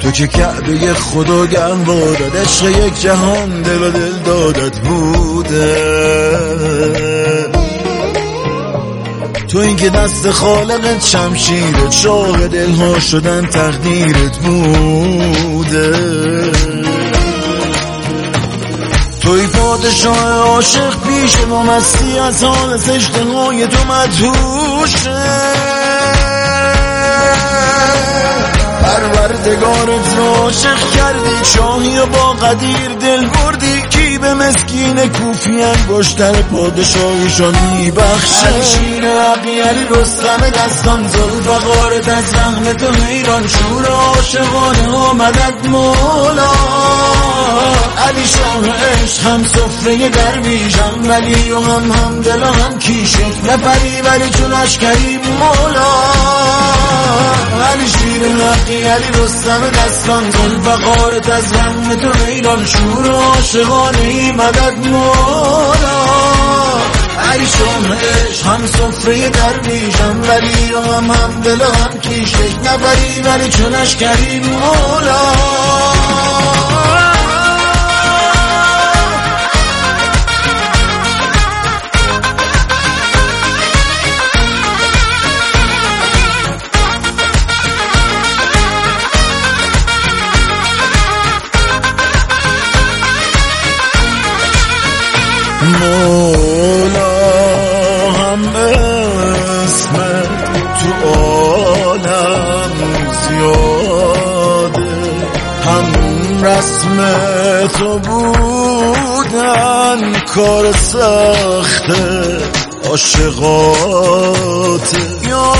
تو که کعبه خدا گرم بادت، عشق یک جهان دل و دل دادت بوده. تو این که دست خالقت شمشیرت، شاه دلها شدن تقدیرت بوده. توی پادشاه عاشق پیش ما، مستی از حال سجده‌های تو مدهوشه. پروردگارت را عاشق کردی، شاهی و با قدیر دل بردی. کی به مسکین کوفی انگشتر پادشاهیشان میبخشه؟ شیر عقی علی رستم دستان، ذوالفقارت از رحم تو حیران. شور عاشقانه آمدت مولا، علی شاه عشق هم سفره درویشم، ولی و هم دل و هم کیشه. نفری ولی چون اشکری مولا، علی شیر حقی علی رستم دستان، ذوالفقارت از رحم تو حیران. شور عاشقانه مدد مولا، علی شاه عشق هم سفره درویشم، ولی و هم دل و هم کیشه. نفری ولی چون اشکری مولا. مولا هم اسمت تو عالم زیاده، هم رسم تو بودن کار سخته عاشقات. یا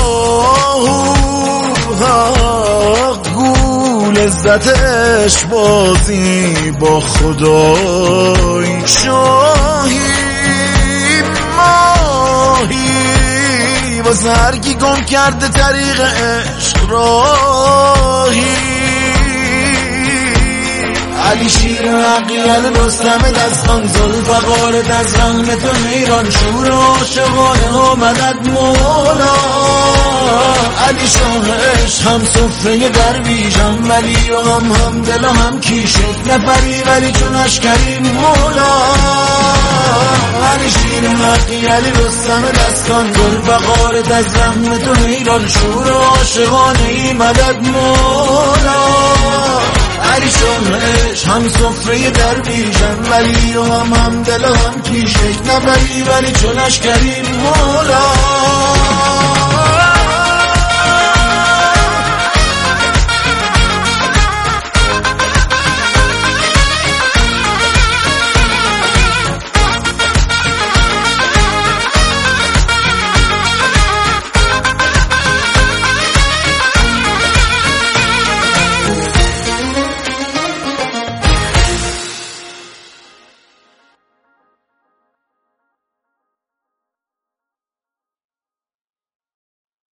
حق گول عزتش بازی با خدای، شاهی ماهی واسه هر کی گم کرده طریق عشق راهی. علی شیر حقی علی رستم دستان، ذوالفقارت از رحم تو حیران. شور عاشقانه آمدت مولا، علی شاه عشق هم سفره درویشم، ولی و هم دل و هم کیشه. نفری ولی چون اشکری مولا، علی شیر حقی علی رستم دستان، ذوالفقارت از رحم تو حیران. شور عاشقانه مدد مولا، علی شاه عشق هم سفره درویشم، ولی و هم دل و هم کیشه. نفری ولی چون اشکری مولا.